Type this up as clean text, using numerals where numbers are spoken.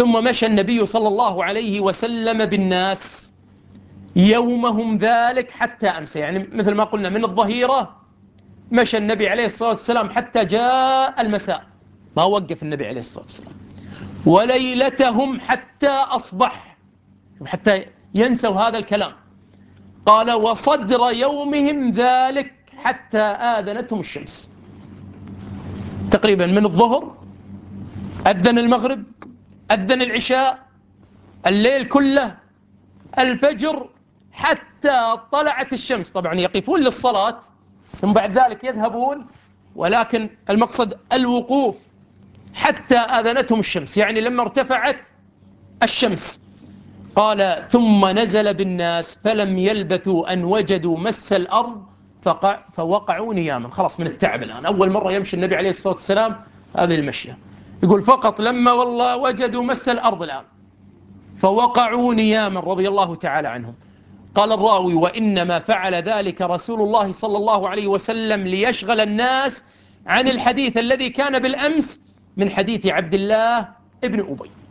ثم مشى النبي صلى الله عليه وسلم بالناس يومهم ذلك حتى أمسى، يعني مثل ما قلنا من الظهيرة مشى النبي عليه الصلاة والسلام حتى جاء المساء، ما وقف النبي عليه الصلاة والسلام. وليلتهم حتى أصبح، حتى ينسوا هذا الكلام. قال وصدر يومهم ذلك حتى آذنتهم الشمس، تقريبا من الظهر أذن المغرب، أذن العشاء، الليل كله، الفجر، حتى طلعت الشمس. طبعا يقفون للصلاة ثم بعد ذلك يذهبون، ولكن المقصد الوقوف حتى آذنتهم الشمس، يعني لما ارتفعت الشمس. قال ثم نزل بالناس فلم يلبثوا أن وجدوا مس الأرض فوقعوا نياما. خلاص من التعب الآن، أول مرة يمشي النبي عليه الصلاة والسلام هذه المشية. يقول فقط لما والله وجدوا مس الأرض الآن فوقعوا نياما رضي الله تعالى عنهم. قال الراوي وإنما فعل ذلك رسول الله صلى الله عليه وسلم ليشغل الناس عن الحديث الذي كان بالأمس من حديث عبد الله ابن أبي.